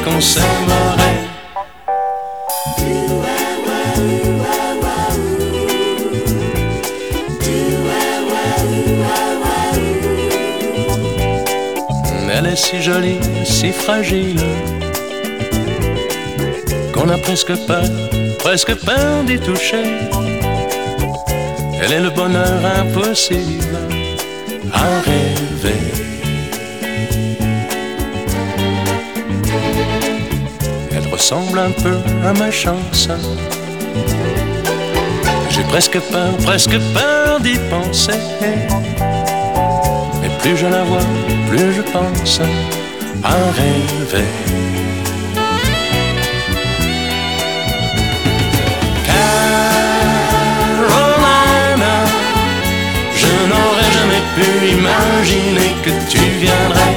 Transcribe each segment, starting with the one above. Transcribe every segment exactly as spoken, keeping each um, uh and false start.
qu'on s'aimerait. Elle est si jolie, si fragile, qu'on a presque peur, presque peur d'y toucher. Elle est le bonheur impossible à rêver. Elle ressemble un peu à ma chance. J'ai presque peur, presque peur d'y penser. Mais plus je la vois, plus je pense à rêver. Carolina, je n'aurais jamais pu imaginer que tu viendrais.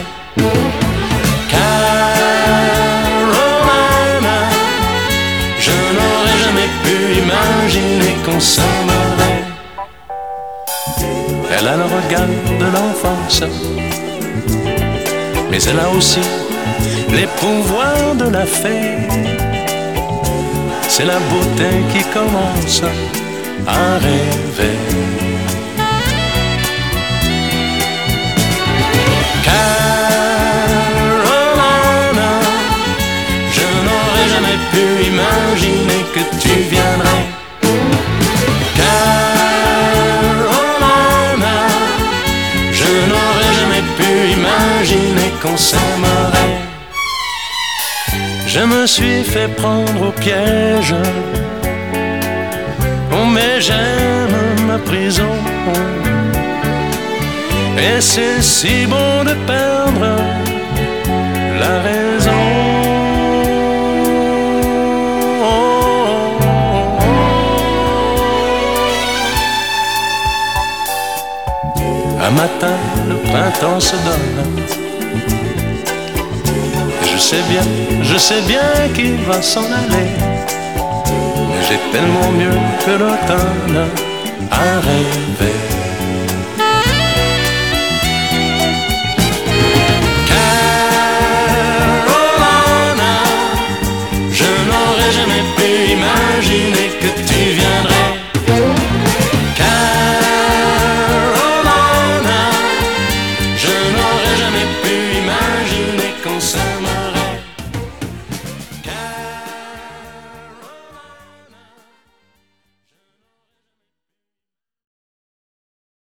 Carolina, je n'aurais jamais pu imaginer qu'on s'aimerait. Elle a le regard de l'enfance, mais elle a aussi les pouvoirs de la fée. C'est la beauté qui commence à rêver. Carolina, je n'aurais jamais pu imaginer que tu viendrais. Carolina, je n'aurais jamais pu imaginer qu'on s'aimerait. Je me suis fait prendre au piège. Oh mais j'aime ma prison. Et c'est si bon de perdre la raison. Un matin, le printemps se donne. Je sais bien, je sais bien qu'il va s'en aller. Mais j'ai tellement mieux que l'automne à rêver.